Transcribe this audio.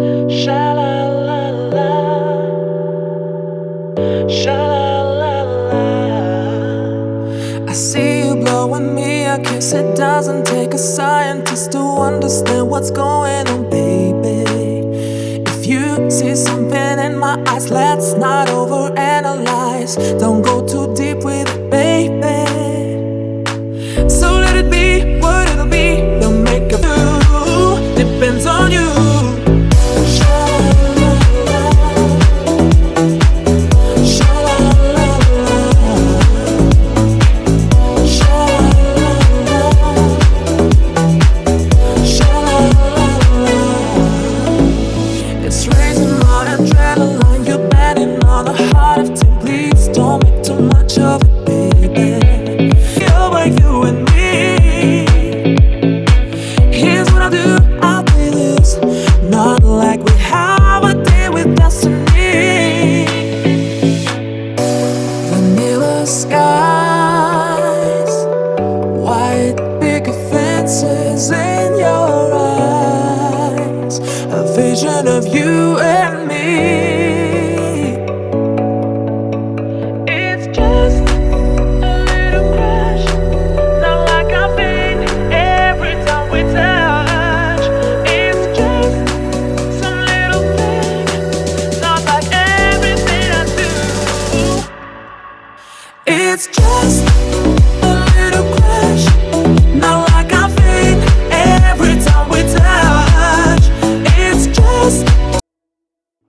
Sha la la la, sha la la la. I see you blowing me a kiss. It doesn't take a scientist to understand what's going on, baby. If you see something in my eyes, let's not overanalyze. Don't go too deep with it, baby. So let it be what it'll be. Don't make a fool. Depends on you. It's raising my adrenaline. You're betting on a heart of tin. Please don't make too much of it, baby. Over you and me. Here's what I'll do. I'll play this, not like we have a deal with destiny. Vanilla skies, white picket fences in your eyes, a vision of you and me. It's just a little crush, not like I feel every time we touch. It's just some little thing, not like everything I do. It's just a little crush,